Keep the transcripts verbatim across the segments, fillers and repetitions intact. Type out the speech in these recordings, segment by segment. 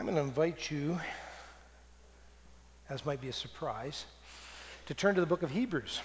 I'm going to invite you, as might be a surprise, to turn to the book of Hebrews.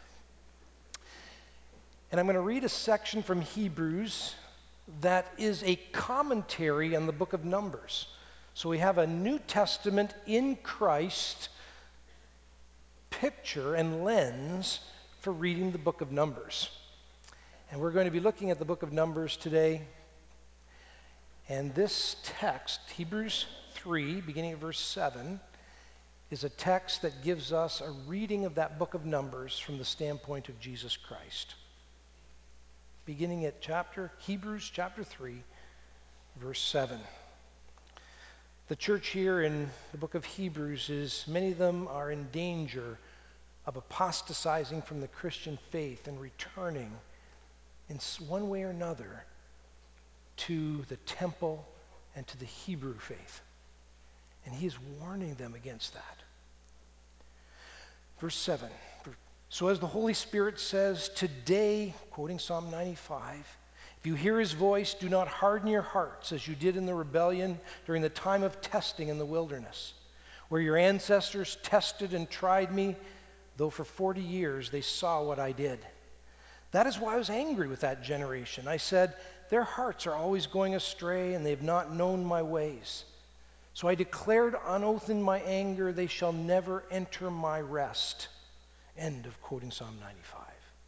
And I'm going to read a section from Hebrews that is a commentary on the book of Numbers. So we have a New Testament in Christ picture and lens for reading the book of Numbers. And we're going to be looking at the book of Numbers today. And this text, Hebrews three, beginning at verse seven, is a text that gives us a reading of that book of Numbers from the standpoint of Jesus Christ. Beginning at chapter Hebrews chapter three, verse seven. The church here in the book of Hebrews is, many of them are in danger of apostatizing from the Christian faith and returning in one way or another to the temple and to the Hebrew faith. And he is warning them against that. Verse seven. So as the Holy Spirit says, today, quoting Psalm ninety-five, if you hear his voice, do not harden your hearts as you did in the rebellion during the time of testing in the wilderness, where your ancestors tested and tried me, though for forty years they saw what I did. That is why I was angry with that generation. I said, their hearts are always going astray, and they have not known my ways. So I declared on oath in my anger, they shall never enter my rest. End of quoting Psalm ninety-five.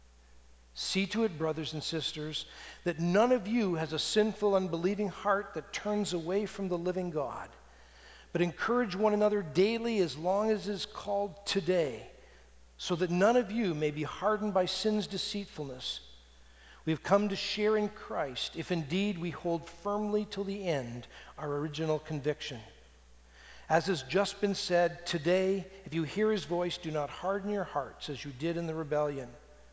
See to it, brothers and sisters, that none of you has a sinful, unbelieving heart that turns away from the living God. But encourage one another daily as long as it is called today, so that none of you may be hardened by sin's deceitfulness. We have come to share in Christ, if indeed we hold firmly till the end our original conviction. As has just been said, today, if you hear his voice, do not harden your hearts as you did in the rebellion.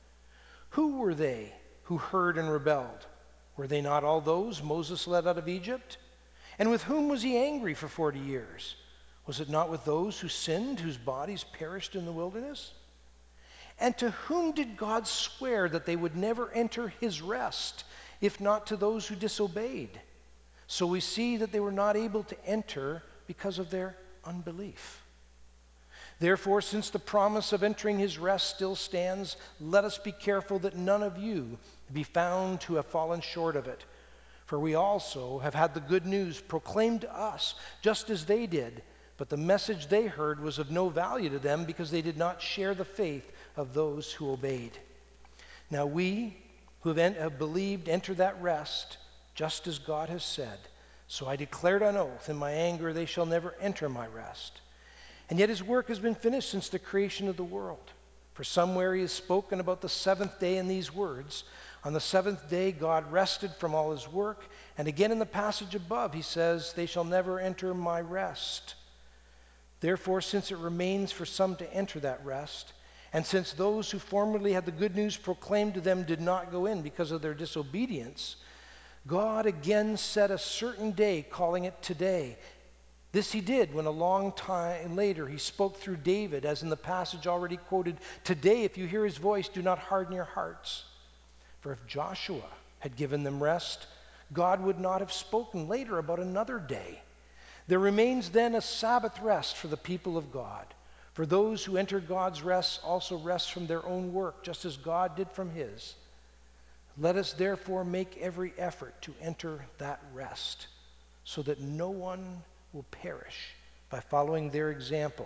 Who were they who heard and rebelled? Were they not all those Moses led out of Egypt? And with whom was he angry for forty years? Was it not with those who sinned, whose bodies perished in the wilderness? And to whom did God swear that they would never enter his rest, if not to those who disobeyed? So we see that they were not able to enter because of their unbelief. Therefore, since the promise of entering his rest still stands, let us be careful that none of you be found to have fallen short of it. For we also have had the good news proclaimed to us, just as they did. But the message they heard was of no value to them, because they did not share the faith of those who obeyed. Now we who have, en- have believed enter that rest, just as God has said. So I declared on oath, in my anger they shall never enter my rest. And yet his work has been finished since the creation of the world. For somewhere he has spoken about the seventh day in these words, on the seventh day God rested from all his work. And again in the passage above he says, they shall never enter my rest. Therefore, since it remains for some to enter that rest, and since those who formerly had the good news proclaimed to them did not go in because of their disobedience, God again set a certain day, calling it today. This he did when a long time later he spoke through David, as in the passage already quoted, today if you hear his voice, do not harden your hearts. For if Joshua had given them rest, God would not have spoken later about another day. There remains then a Sabbath rest for the people of God. For those who enter God's rest also rest from their own work, just as God did from his. Let us therefore make every effort to enter that rest, so that no one will perish by following their example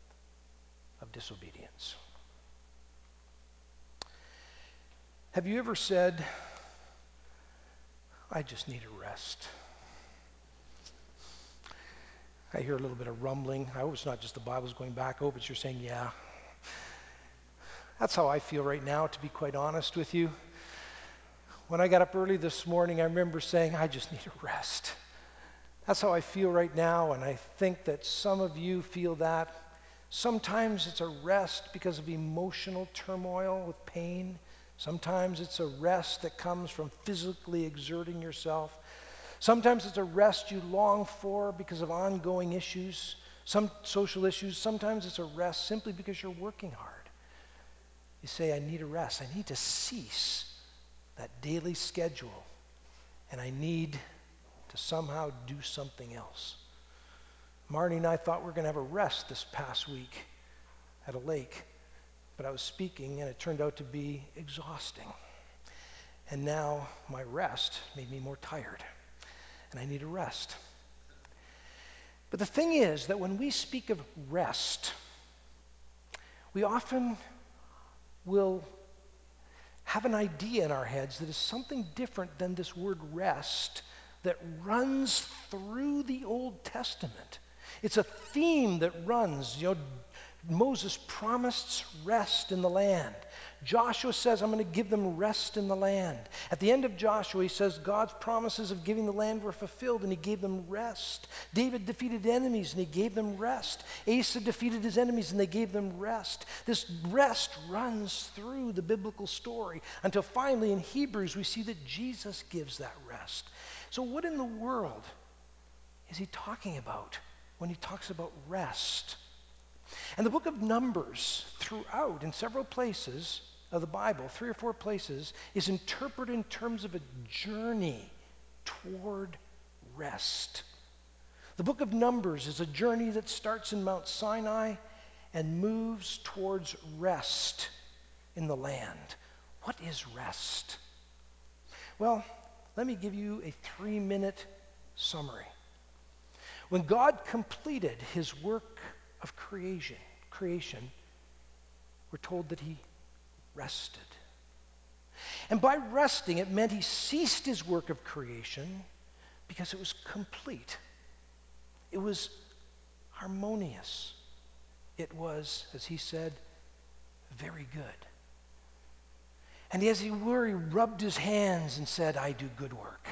of disobedience. Have you ever said, I just need a rest? I hear a little bit of rumbling. I hope it's not just the Bible's going back. I hope it's you're saying, yeah. That's how I feel right now, to be quite honest with you. When I got up early this morning, I remember saying, I just need a rest. That's how I feel right now, and I think that some of you feel that. Sometimes it's a rest because of emotional turmoil with pain. Sometimes it's a rest that comes from physically exerting yourself. Sometimes it's a rest you long for because of ongoing issues, some social issues. Sometimes it's a rest simply because you're working hard. You say, I need a rest. I need to cease that daily schedule, and I need to somehow do something else. Marnie and I thought we were going to have a rest this past week at a lake, but I was speaking and it turned out to be exhausting. And now my rest made me more tired, and I need a rest. But the thing is that when we speak of rest, we often will have an idea in our heads that is something different than this word rest that runs through the Old Testament. It's a theme that runs. You know, Moses promised rest in the land. Joshua says, I'm going to give them rest in the land. At the end of Joshua, he says God's promises of giving the land were fulfilled, and he gave them rest. David defeated enemies, and he gave them rest. Asa defeated his enemies, and they gave them rest. This rest runs through the biblical story until finally in Hebrews we see that Jesus gives that rest. So what in the world is he talking about when he talks about rest? And the book of Numbers, throughout, in several places of the Bible, three or four places, is interpreted in terms of a journey toward rest. The book of Numbers is a journey that starts in Mount Sinai and moves towards rest in the land. What is rest? Well, let me give you a three-minute summary. When God completed his work of creation, creation, we're told that he rested. And by resting, it meant he ceased his work of creation because it was complete. It was harmonious. It was, as he said, very good. And as he were, he rubbed his hands and said, I do good work.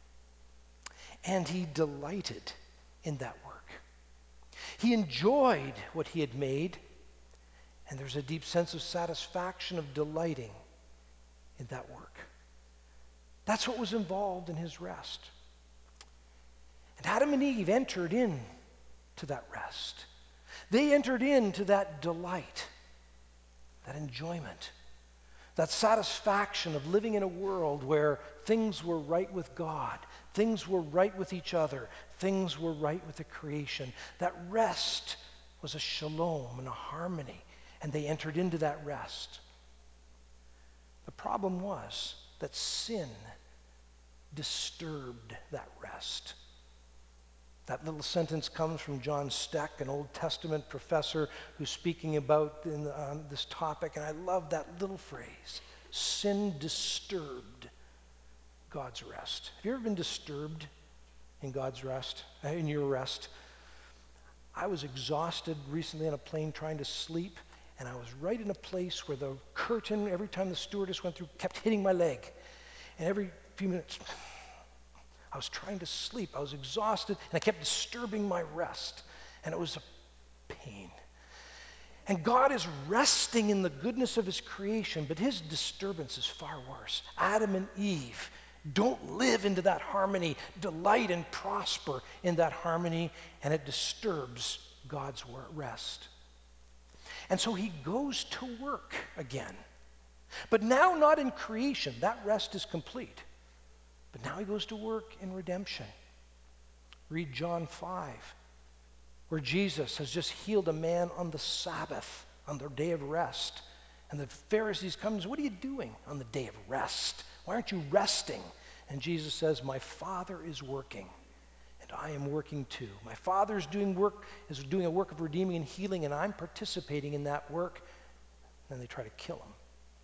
And he delighted in that work. He enjoyed what he had made, and there's a deep sense of satisfaction of delighting in that work. That's what was involved in his rest. And Adam and Eve entered into that rest. They entered into that delight, that enjoyment, that satisfaction of living in a world where things were right with God, things were right with each other, things were right with the creation. That rest was a shalom and a harmony, and they entered into that rest. The problem was that sin disturbed that rest. That little sentence comes from John Steck, an Old Testament professor who's speaking about in, um, this topic, and I love that little phrase. Sin disturbed God's rest. Have you ever been disturbed in God's rest, uh, in your rest? I was exhausted recently on a plane trying to sleep, and I was right in a place where the curtain, every time the stewardess went through, kept hitting my leg. And every few minutes, I was trying to sleep. I was exhausted, and I kept disturbing my rest. And it was a pain. And God is resting in the goodness of his creation, but his disturbance is far worse. Adam and Eve don't live into that harmony, delight and prosper in that harmony, and it disturbs God's rest. And so he goes to work again. But now not in creation. That rest is complete. But now he goes to work in redemption. Read John five, where Jesus has just healed a man on the Sabbath, on the day of rest. And the Pharisees come and say, what are you doing on the day of rest? Why aren't you resting? And Jesus says, my Father is working, and I am working too. My Father is doing work, is doing a work of redeeming and healing, and I'm participating in that work. And then they try to kill him.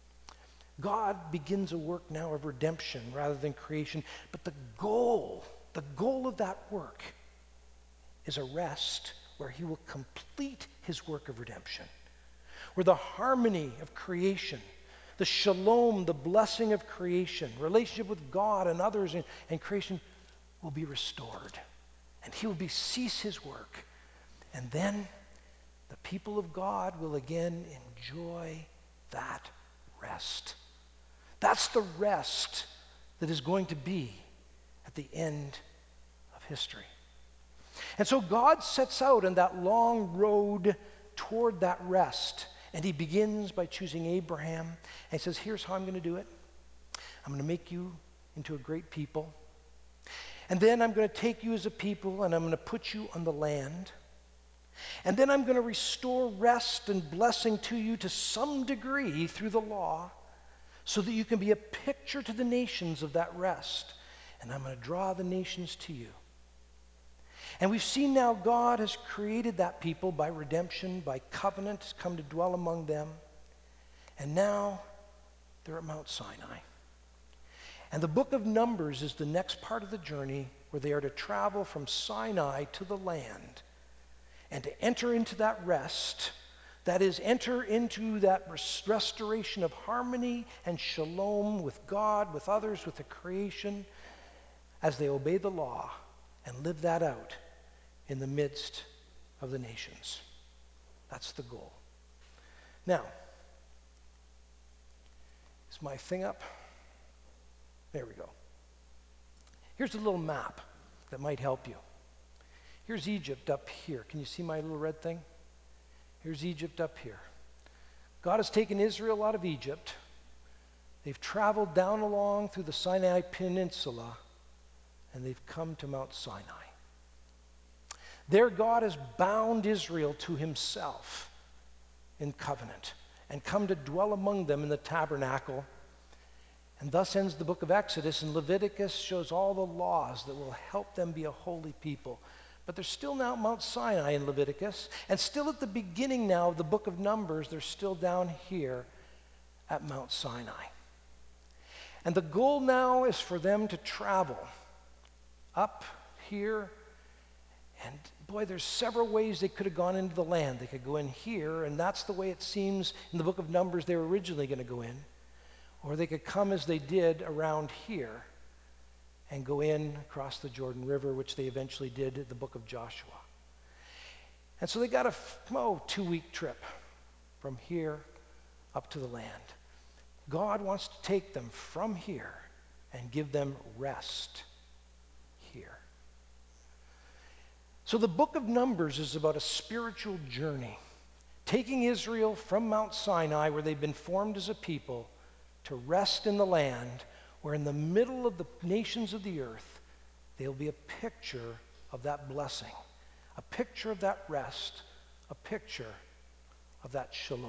God begins a work now of redemption rather than creation, but the goal, the goal of that work is a rest where he will complete his work of redemption, where the harmony of creation, the shalom, the blessing of creation, relationship with God and others and, and creation will be restored, and he will be cease his work, and then the people of God will again enjoy that rest. That's the rest that is going to be at the end of history. And so God sets out on that long road toward that rest. And he begins by choosing Abraham. And he says, here's how I'm going to do it. I'm going to make you into a great people. And then I'm going to take you as a people and I'm going to put you on the land. And then I'm going to restore rest and blessing to you to some degree through the law so that you can be a picture to the nations of that rest. And I'm going to draw the nations to you. And we've seen now God has created that people by redemption, by covenant, come to dwell among them. And now they're at Mount Sinai. And the book of Numbers is the next part of the journey where they are to travel from Sinai to the land and to enter into that rest, that is, enter into that res- restoration of harmony and shalom with God, with others, with the creation, as they obey the law and live that out in the midst of the nations. That's the goal. Now, is my thing up? There we go. Here's a little map that might help you. Here's Egypt up here. Can you see my little red thing? Here's Egypt up here. God has taken Israel out of Egypt. They've traveled down along through the Sinai Peninsula, and they've come to Mount Sinai. There God has bound Israel to himself in covenant and come to dwell among them in the tabernacle. And thus ends the book of Exodus, and Leviticus shows all the laws that will help them be a holy people. But they're still now at Mount Sinai in Leviticus, and still at the beginning now of the book of Numbers, they're still down here at Mount Sinai. And the goal now is for them to travel up here, and boy, there's several ways they could have gone into the land. They could go in here, and that's the way it seems in the book of Numbers they were originally going to go in. Or they could come as they did around here and go in across the Jordan River, which they eventually did in the book of Joshua. And so they got a oh, two-week trip from here up to the land. God wants to take them from here and give them rest here. So the book of Numbers is about a spiritual journey, taking Israel from Mount Sinai, where they've been formed as a people, to rest in the land, where in the middle of the nations of the earth, they'll be a picture of that blessing, a picture of that rest, a picture of that shalom.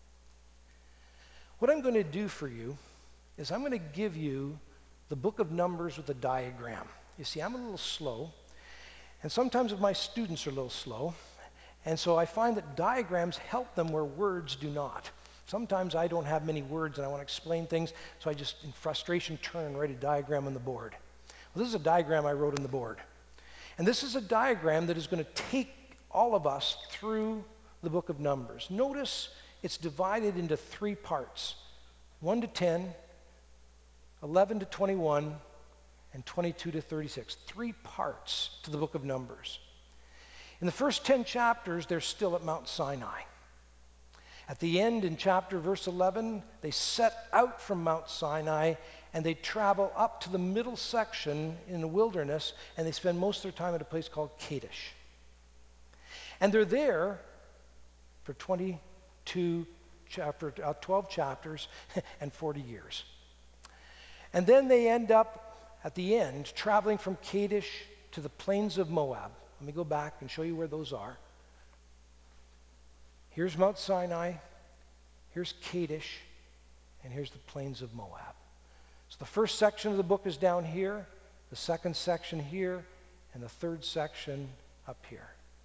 What I'm going to do for you is I'm going to give you the book of Numbers with a diagram. You see, I'm a little slow, and sometimes my students are a little slow, and so I find that diagrams help them where words do not. Sometimes I don't have many words and I want to explain things, so I just, in frustration, turn and write a diagram on the board. Well, this is a diagram I wrote on the board. And this is a diagram that is going to take all of us through the book of Numbers. Notice it's divided into three parts, one to ten, eleven to twenty-one, and twenty-two to thirty-six. Three parts to the book of Numbers. In the first ten chapters, they're still at Mount Sinai. At the end, in chapter verse eleven, they set out from Mount Sinai and they travel up to the middle section in the wilderness, and they spend most of their time at a place called Kadesh. And they're there for twenty-two chapter, uh, twelve chapters and forty years. And then they end up at the end traveling from Kadesh to the plains of Moab. Let me go back and show you where those are. Here's Mount Sinai, here's Kadesh, and here's the plains of Moab. So the first section of the book is down here, the second section here, and the third section up here.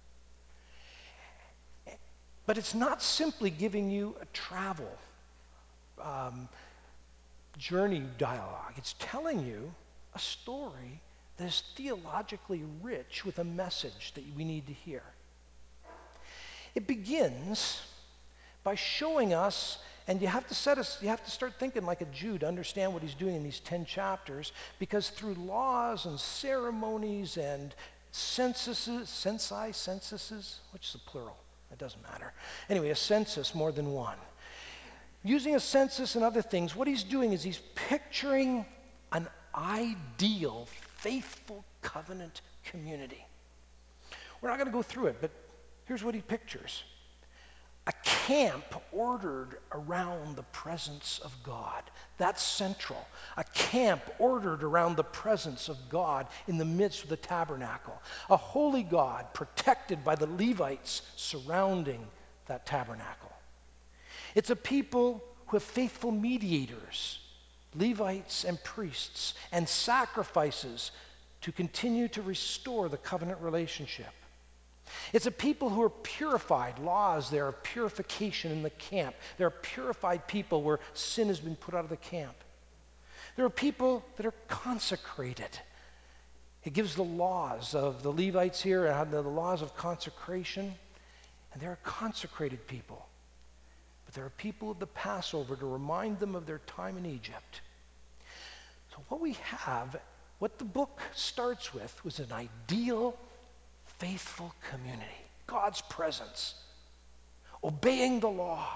But it's not simply giving you a travel um, journey dialogue. It's telling you a story that is theologically rich with a message that we need to hear. It begins by showing us, and you have to set us, you have to start thinking like a Jew to understand what he's doing in these ten chapters, because through laws and ceremonies and censuses, censi, censuses, which is the plural? It doesn't matter. Anyway, a census, more than one. Using a census and other things, what he's doing is he's picturing an ideal, faithful covenant community. We're not going to go through it, but here's what he pictures. A camp ordered around the presence of God. That's central. A camp ordered around the presence of God in the midst of the tabernacle. A holy God protected by the Levites surrounding that tabernacle. It's a people who have faithful mediators, Levites and priests, and sacrifices to continue to restore the covenant relationship. It's a people who are purified, laws there of purification in the camp. There are purified people where sin has been put out of the camp. There are people that are consecrated. It gives the laws of the Levites here and the laws of consecration, and they're a consecrated people. But there are people of the Passover to remind them of their time in Egypt. So what we have, what the book starts with, was an ideal, faithful community, God's presence, obeying the law,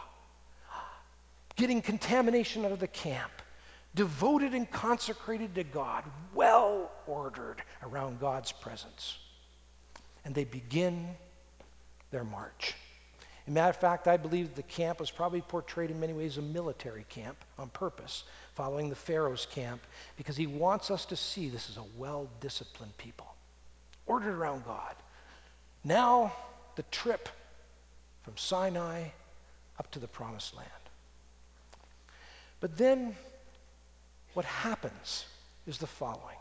getting contamination out of the camp, devoted and consecrated to God, well ordered around God's presence. And they begin their march. As a matter of fact, I believe the camp was probably portrayed in many ways a military camp on purpose, following the Pharaoh's camp, because he wants us to see this is a well-disciplined people, ordered around God. Now, the trip from Sinai up to the Promised Land. But then, what happens is the following.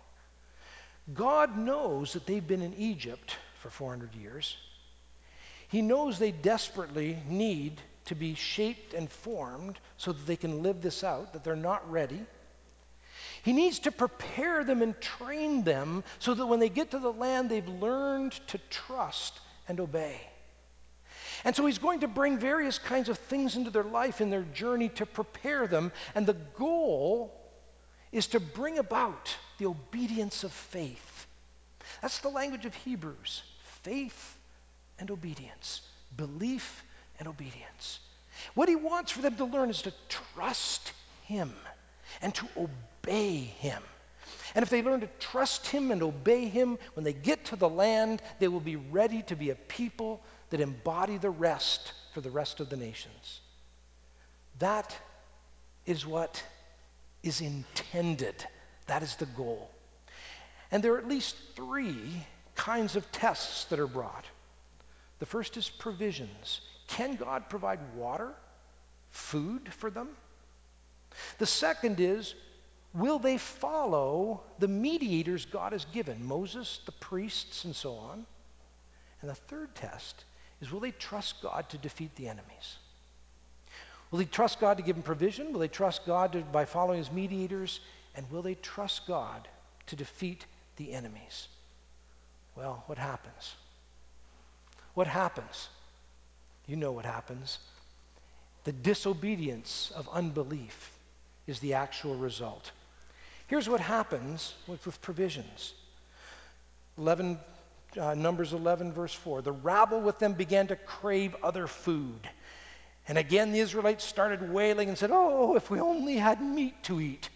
God knows that they've been in Egypt for four hundred years. He knows they desperately need to be shaped and formed so that they can live this out, that they're not ready. He needs to prepare them and train them so that when they get to the land, they've learned to trust and obey. And so he's going to bring various kinds of things into their life in their journey to prepare them. And the goal is to bring about the obedience of faith. That's the language of Hebrews. Faith and obedience. Belief and obedience. What he wants for them to learn is to trust him and to obey him. And if they learn to trust him and obey him, when they get to the land, they will be ready to be a people that embody the rest for the rest of the nations. That is what is intended. That is the goal. And there are at least three kinds of tests that are brought. The first is provisions. Can God provide water, food for them? The second is, will they follow the mediators God has given, Moses, the priests, and so on? And the third test is, will they trust God to defeat the enemies? Will they trust God to give them provision? Will they trust God to, by following his mediators? And will they trust God to defeat the enemies? Well, what happens? What happens? You know what happens. The disobedience of unbelief is the actual result. Here's what happens with, with provisions. eleven, uh, Numbers eleven, verse four. The rabble with them began to crave other food. And again the Israelites started wailing and said, "Oh, if we only had meat to eat.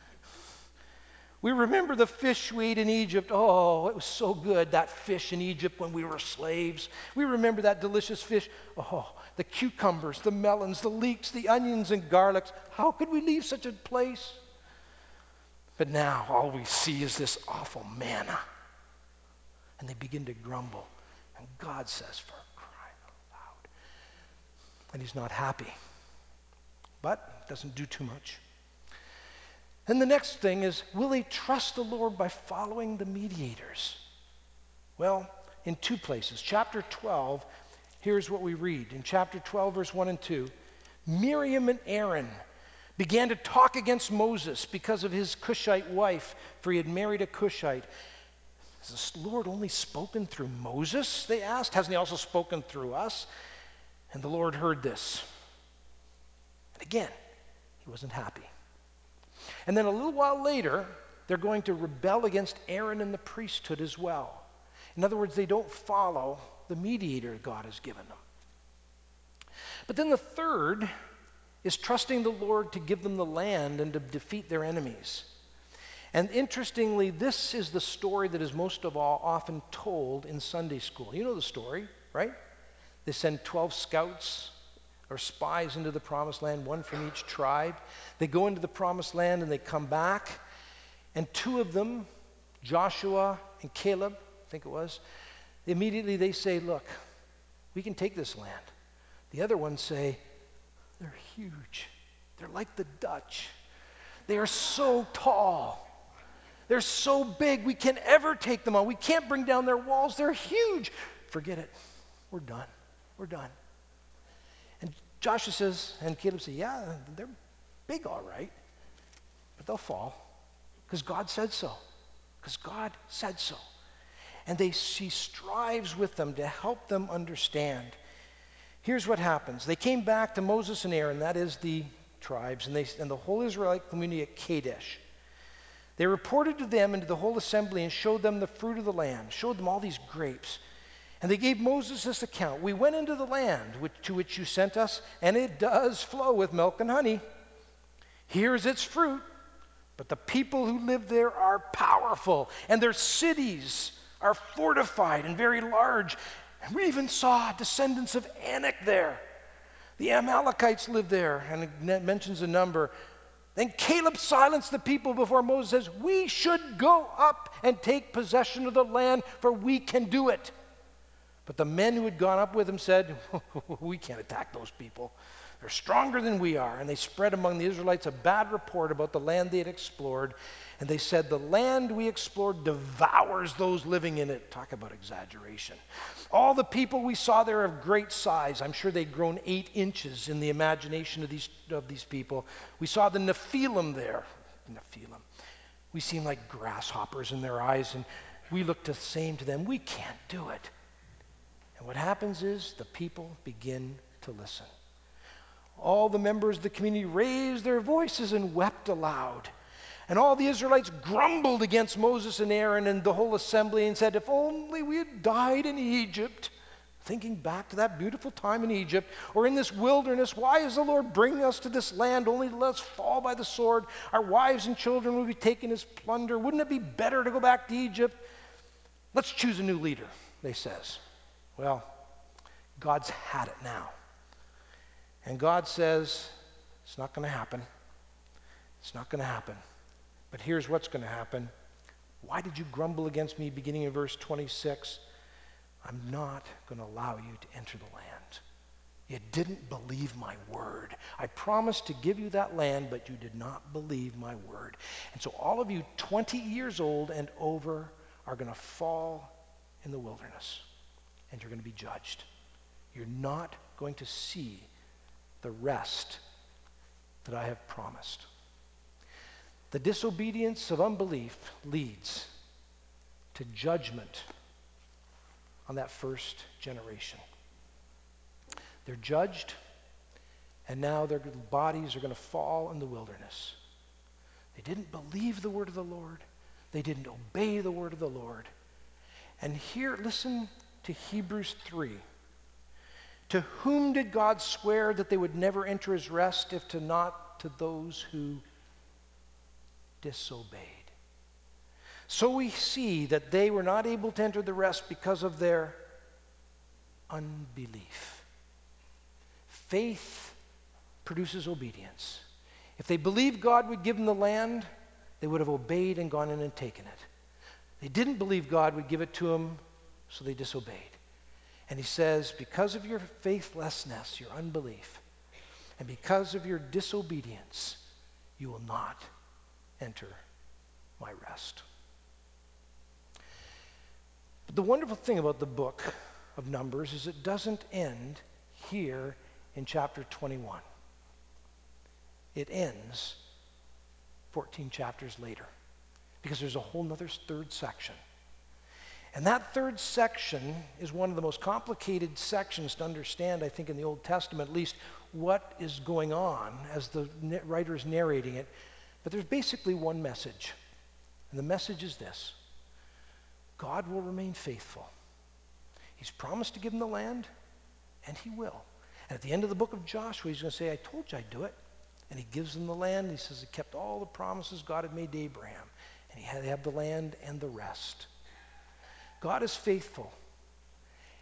We remember the fish we ate in Egypt. Oh, it was so good, that fish in Egypt when we were slaves. We remember that delicious fish. Oh, the cucumbers, the melons, the leeks, the onions and garlics. How could we leave such a place? But now all we see is this awful manna." And they begin to grumble. And God says, "For crying out loud." And he's not happy. But doesn't do too much. And the next thing is, will they trust the Lord by following the mediators? Well, in two places. Chapter twelve, here's what we read. In chapter twelve, verse one and two, Miriam and Aaron began to talk against Moses because of his Cushite wife, for he had married a Cushite. Has the Lord only spoken through Moses, they asked? Hasn't he also spoken through us? And the Lord heard this. And again, he wasn't happy. And then a little while later, they're going to rebel against Aaron and the priesthood as well. In other words, they don't follow the mediator God has given them. But then the third is trusting the Lord to give them the land and to defeat their enemies. And interestingly, this is the story that is most of all often told in Sunday school. You know the story, right? They send twelve scouts or spies into the promised land, one from each tribe. They go into the promised land and they come back, and two of them, Joshua and Caleb, I think it was, immediately they say, look, we can take this land. The other ones say, they're huge. They're like the Dutch. They are so tall. They're so big, we can't ever take them on. We can't bring down their walls. They're huge. Forget it. We're done. We're done. And Joshua says, and Caleb says, yeah, they're big all right, but they'll fall because God said so. Because God said so. And they, she strives with them to help them understand. Here's what happens. They came back to Moses and Aaron, that is the tribes, and, they, and the whole Israelite community at Kadesh. They reported to them and to the whole assembly and showed them the fruit of the land, showed them all these grapes. And they gave Moses this account. We went into the land which, to which you sent us, and it does flow with milk and honey. Here is its fruit, but the people who live there are powerful, and their cities are fortified and very large. And we even saw descendants of Anak there. The Amalekites live there, and it mentions a number. Then Caleb silenced the people before Moses, says, we should go up and take possession of the land, for we can do it. But the men who had gone up with him said, we can't attack those people. They're stronger than we are. And they spread among the Israelites a bad report about the land they had explored. And they said, the land we explored devours those living in it. Talk about exaggeration. All the people we saw there are of great size. I'm sure they'd grown eight inches in the imagination of these, of these people. We saw the Nephilim there. Nephilim. We seem like grasshoppers in their eyes, and we looked the same to them. We can't do it. And what happens is the people begin to listen. All the members of the community raised their voices and wept aloud. And all the Israelites grumbled against Moses and Aaron and the whole assembly and said, if only we had died in Egypt. Thinking back to that beautiful time in Egypt, or in this wilderness, why is the Lord bringing us to this land only to let us fall by the sword? Our wives and children will be taken as plunder. Wouldn't it be better to go back to Egypt? Let's choose a new leader, they says. Well, God's had it now. And God says, it's not going to happen. It's not going to happen. But here's what's going to happen. Why did you grumble against me, beginning in verse twenty-six? I'm not going to allow you to enter the land. You didn't believe my word. I promised to give you that land, but you did not believe my word. And so all of you twenty years old and over are going to fall in the wilderness, and you're going to be judged. You're not going to see the rest that I have promised. The disobedience of unbelief leads to judgment on that first generation. They're judged, and now their bodies are going to fall in the wilderness. They didn't believe the word of the Lord. They didn't obey the word of the Lord. And here, listen to Hebrews three. To whom did God swear that they would never enter his rest, if to not to those who disobeyed? So we see that they were not able to enter the rest because of their unbelief. Faith produces obedience. If they believed God would give them the land, they would have obeyed and gone in and taken it. They didn't believe God would give it to them, so they disobeyed. And he says, because of your faithlessness, your unbelief, and because of your disobedience, you will not enter my rest. But the wonderful thing about the book of Numbers is it doesn't end here in chapter twenty-one. It ends fourteen chapters later, because there's a whole nother third section. And that third section is one of the most complicated sections to understand, I think, in the Old Testament, at least what is going on as the writer is narrating it. But there's basically one message. And the message is this: God will remain faithful. He's promised to give them the land, and he will. And at the end of the book of Joshua, he's going to say, I told you I'd do it. And he gives them the land. He says he kept all the promises God had made to Abraham. And he had to have the land and the rest. God is faithful.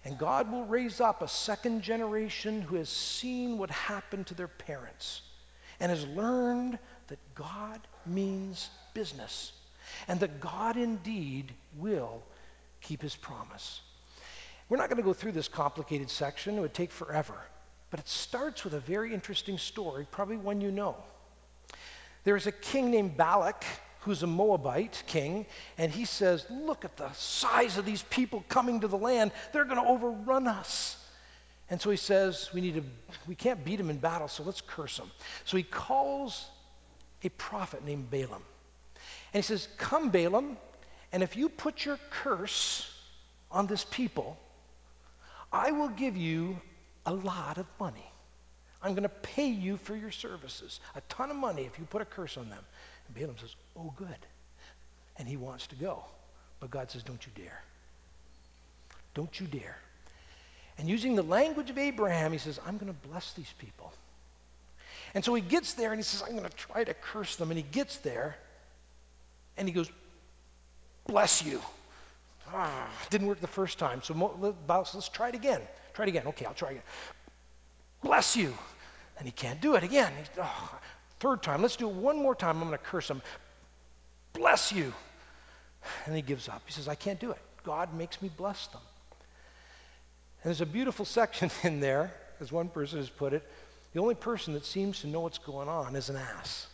And God will raise up a second generation who has seen what happened to their parents and has learned that God means business and that God indeed will keep his promise. We're not going to go through this complicated section. It would take forever. But it starts with a very interesting story, probably one you know. There's a king named Balak who's a Moabite king, and he says, look at the size of these people coming to the land. They're going to overrun us. And so he says, we need to, we can't beat them in battle, so let's curse them. So he calls a prophet named Balaam. And he says, come, Balaam, and if you put your curse on this people, I will give you a lot of money. I'm going to pay you for your services, a ton of money if you put a curse on them. And Balaam says, oh, good. And he wants to go. But God says, don't you dare. Don't you dare. And using the language of Abraham, he says, I'm going to bless these people. And so he gets there and he says, I'm going to try to curse them. And he gets there and he goes, bless you. Ah, didn't work the first time. So let's try it again. Try it again. Okay, I'll try again. Bless you. And he can't do it again. He's, oh, third time. Let's do it one more time. I'm going to curse him. Bless you. And he gives up. He says, I can't do it. God makes me bless them. And there's a beautiful section in there, as one person has put it, the only person that seems to know what's going on is an ass.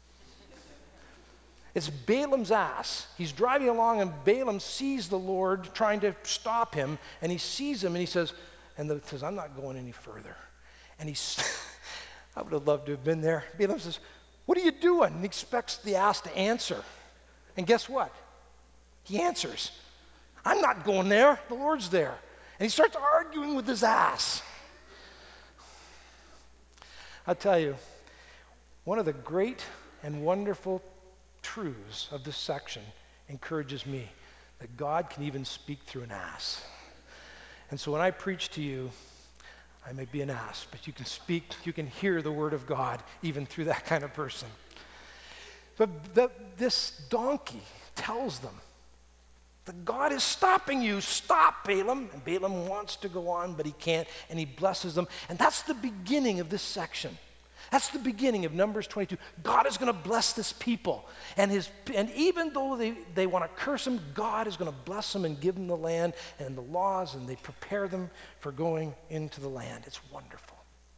It's Balaam's ass. He's driving along and Balaam sees the Lord trying to stop him, and he sees him and he says, and the, says, I'm not going any further. And he's, I would have loved to have been there. Balaam says, what are you doing? And he expects the ass to answer. And guess what? He answers, I'm not going there. The Lord's there. And he starts arguing with his ass. I'll tell you, one of the great and wonderful truths of this section encourages me that God can even speak through an ass. And so when I preach to you, I may be an ass, but you can speak, you can hear the word of God even through that kind of person. But the, this donkey tells them that God is stopping you. Stop, Balaam. And Balaam wants to go on, but he can't, and he blesses them. And that's the beginning of this section. That's the beginning of Numbers twenty-two. God is going to bless this people. And, his, and even though they, they want to curse him, God is going to bless them and give them the land and the laws, and they prepare them for going into the land. It's wonderful.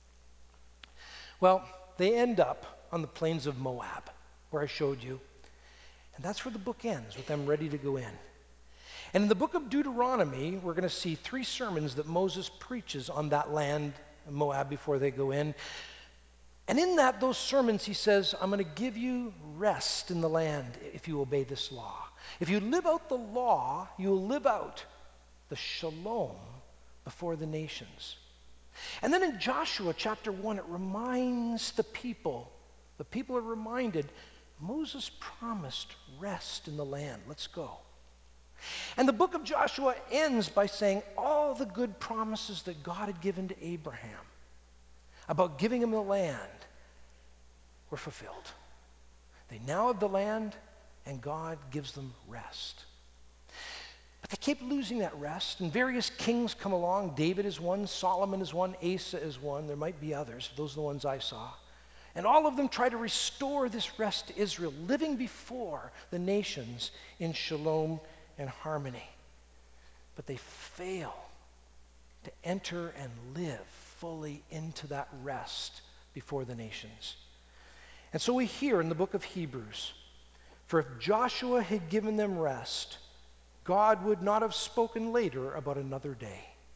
Well, they end up on the plains of Moab, where I showed you. And that's where the book ends, with them ready to go in. And in the book of Deuteronomy, we're going to see three sermons that Moses preaches on that land, Moab, before they go in. And in that, those sermons, he says, I'm going to give you rest in the land if you obey this law. If you live out the law, you'll live out the shalom before the nations. And then in Joshua chapter one, it reminds the people, the people are reminded, Moses promised rest in the land. Let's go. And the book of Joshua ends by saying all the good promises that God had given to Abraham about giving him the land were fulfilled. They now have the land, and God gives them rest. But they keep losing that rest, and various kings come along. David is one, Solomon is one, Asa is one. There might be others. Those are the ones I saw. And all of them try to restore this rest to Israel, living before the nations in shalom and harmony. But they fail to enter and live fully into that rest before the nations. And so we hear in the book of Hebrews, for if Joshua had given them rest, God would not have spoken later about another day.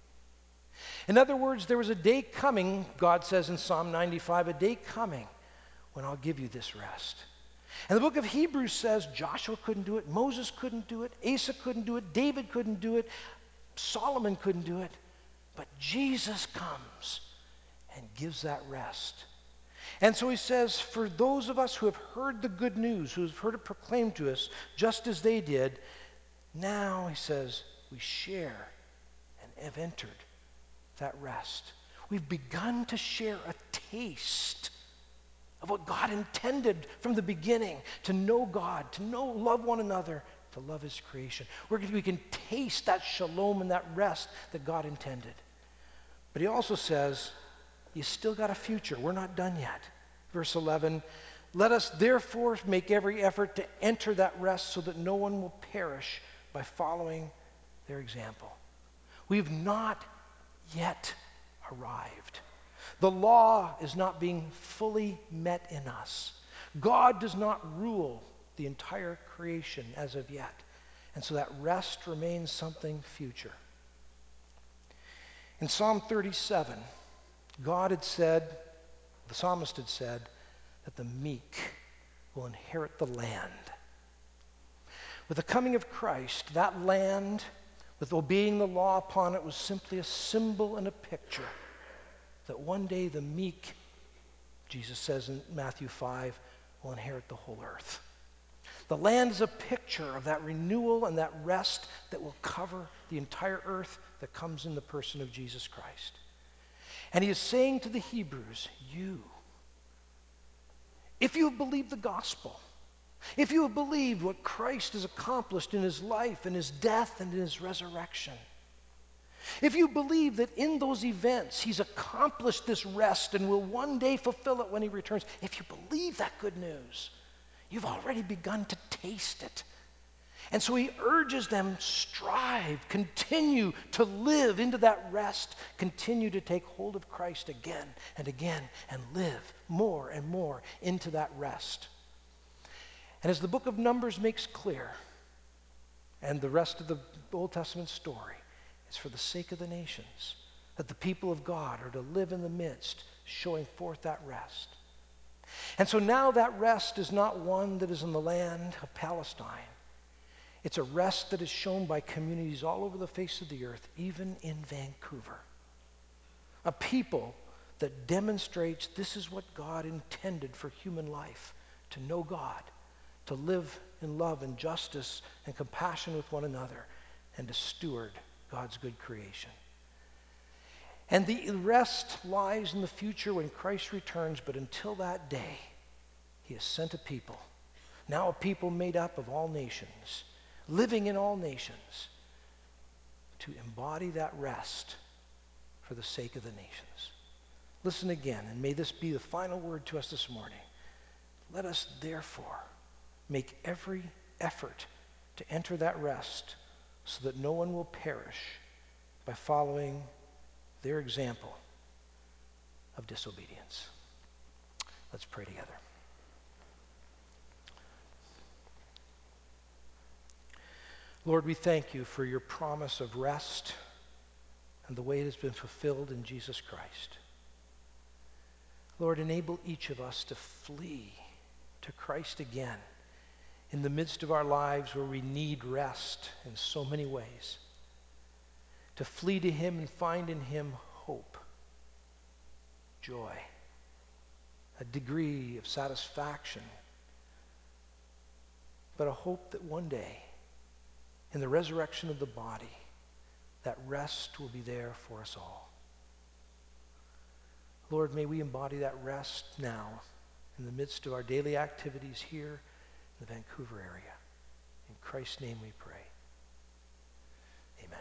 In other words, there was a day coming, God says in Psalm ninety-five, a day coming when I'll give you this rest. And the book of Hebrews says Joshua couldn't do it, Moses couldn't do it, Asa couldn't do it, David couldn't do it, Solomon couldn't do it, but Jesus comes and gives that rest. And so he says, for those of us who have heard the good news, who have heard it proclaimed to us, just as they did, now, he says, we share and have entered that rest. We've begun to share a taste of what God intended from the beginning, to know God, to know, love one another, to love his creation. We're going to, we can taste that shalom and that rest that God intended. But he also says, you still got a future. We're not done yet. Verse eleven, let us therefore make every effort to enter that rest so that no one will perish by following their example. We've not yet arrived. The law is not being fully met in us. God does not rule the entire creation as of yet. And so that rest remains something future. In Psalm thirty-seven, God had said, the psalmist had said, that the meek will inherit the land. With the coming of Christ, that land, with obeying the law upon it, was simply a symbol and a picture that one day the meek, Jesus says in Matthew five, will inherit the whole earth. The land is a picture of that renewal and that rest that will cover the entire earth that comes in the person of Jesus Christ. And he is saying to the Hebrews, you, if you have believed the gospel, if you have believed what Christ has accomplished in his life and his death and in his resurrection, if you believe that in those events he's accomplished this rest and will one day fulfill it when he returns, if you believe that good news, you've already begun to taste it. And so he urges them, strive, continue to live into that rest, continue to take hold of Christ again and again and live more and more into that rest. And as the book of Numbers makes clear, and the rest of the Old Testament story, it's for the sake of the nations that the people of God are to live in the midst, showing forth that rest. And so now that rest is not one that is in the land of Palestine. It's a rest that is shown by communities all over the face of the earth, even in Vancouver. A people that demonstrates this is what God intended for human life, to know God, to live in love and justice and compassion with one another, and to steward God's good creation. And the rest lies in the future when Christ returns, but until that day, he has sent a people, now a people made up of all nations, living in all nations, to embody that rest for the sake of the nations. Listen again, and may this be the final word to us this morning. Let us therefore make every effort to enter that rest so that no one will perish by following their example of disobedience. Let's pray together. Lord, we thank you for your promise of rest and the way it has been fulfilled in Jesus Christ. Lord, enable each of us to flee to Christ again in the midst of our lives where we need rest in so many ways. To flee to him and find in him hope, joy, a degree of satisfaction, but a hope that one day, in the resurrection of the body, that rest will be there for us all. Lord, may we embody that rest now in the midst of our daily activities here in the Vancouver area. In Christ's name we pray.